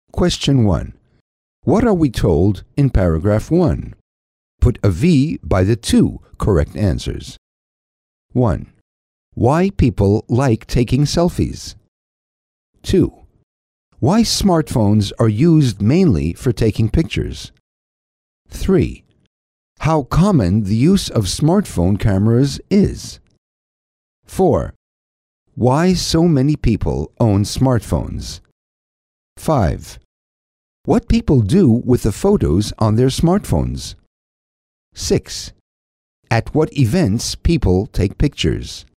Question 1. What are we told in paragraph 1? Put a V by the two correct answers. 1. Why people like taking selfies. 2. Why smartphones are used mainly for taking pictures. 3. How common the use of smartphone cameras is. 4. Why so many people own smartphones. 5. What people do with the photos on their smartphones. 6. At what events people take pictures.